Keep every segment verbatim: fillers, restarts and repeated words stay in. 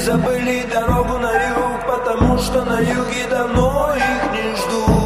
забыли дорогу на юг, потому что на юге давно их не ждут.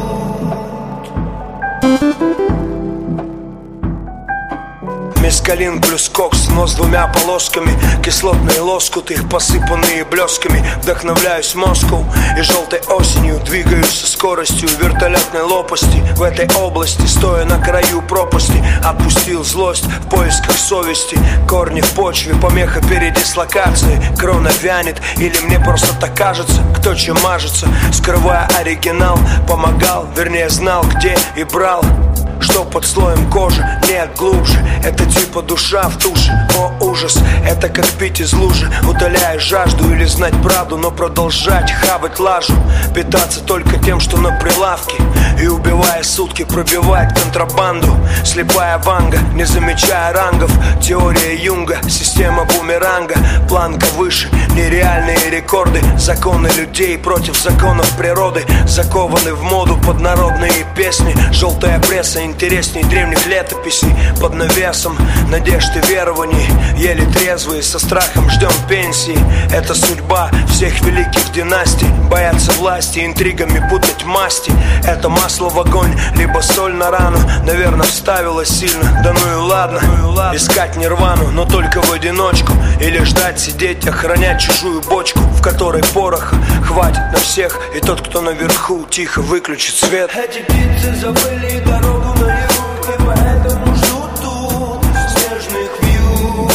Мескалин плюс кокс, но с двумя полосками. Кислотные лоскуты, посыпанные блесками. Вдохновляюсь Москву и желтой осенью. Двигаюсь со скоростью вертолетной лопасти. В этой области, стоя на краю пропасти, отпустил злость в поисках совести. Корни в почве, помеха передислокации. Крона вянет, или мне просто так кажется. Кто чем мажется, скрывая оригинал. Помогал, вернее знал, где и брал. Что под слоем кожи, нет глубже. Это типа душа в туше. О ужас, это как пить из лужи. Утоляя жажду или знать правду, но продолжать хавать лажу. Питаться только тем, что на прилавке. И убивая сутки, пробивать контрабанду. Слепая ванга, не замечая рангов. Теория Юнга, система бумеранга. Планка выше, нереальные рекорды. Законы людей против законов природы. Закованы в моду под народные песни. Желтая пресса интересней древних летописей. Под навесом надежд и верований. Еле трезвые, со страхом ждем пенсии. Это судьба всех великих династий. Боятся власти, интригами путать масти. Это масло в огонь, либо соль на рану. Наверное, вставила сильно, да ну и ладно. Искать нирвану, но только в одиночку. Или ждать, сидеть, охранять чужую бочку, в которой пороха хватит на всех. И тот, кто наверху, тихо выключит свет. Эти птицы забыли дорогу на юг, и поэтому ждут тут снежных вьюг.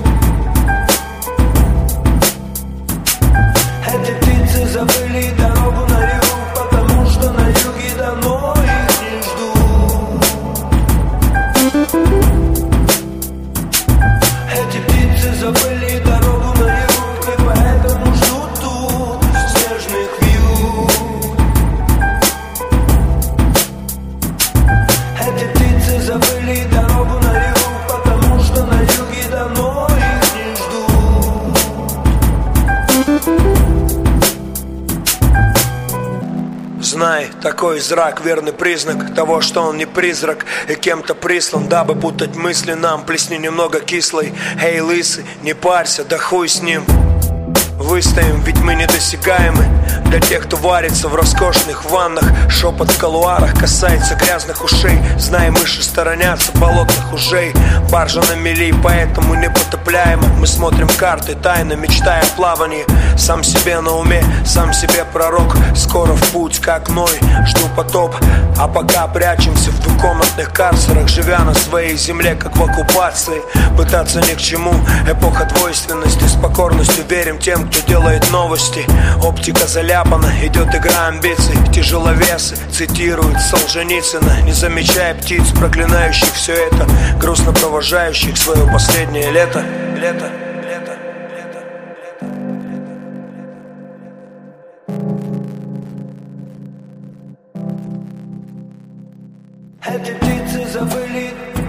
Эти птицы забыли дорогу на юг, потому что на юге давно их не ждут. Эти птицы забыли дорогу на юг, и поэтому ждут тут снежных вьюг. Эти птицы забыли дорогу на юг, потому что на юге давно их не ждут. Знай, такой зрак — верный признак того, что он не призрак и кем-то прислан, дабы путать мысли нам. Плесни немного кислой. Эй, лысый, не парься, да хуй с ним. Выстоим, ведь мы недосягаемы для тех, кто варится в роскошных ваннах. Шепот в колуарах касается грязных ушей. Знай, мыши сторонятся болотных ужей. Баржа на мели, поэтому непотопляема. Мы смотрим карты, тайно мечтая о плавании. Сам себе на уме, сам себе пророк. Скоро в путь, как Ной, жду потоп. А пока прячемся в двухкомнатных карцерах, живя на своей земле, как в оккупации. Пытаться ни к чему, эпоха двойственности. С покорностью верим тем, кто делает новости. Оптика заляпана, идет игра амбиций. Тяжеловесы цитируют Солженицына, не замечая птиц, проклинающих все это, грустно провожающих свое последнее лето. Лето, лето, лето, лето. Эти птицы забыли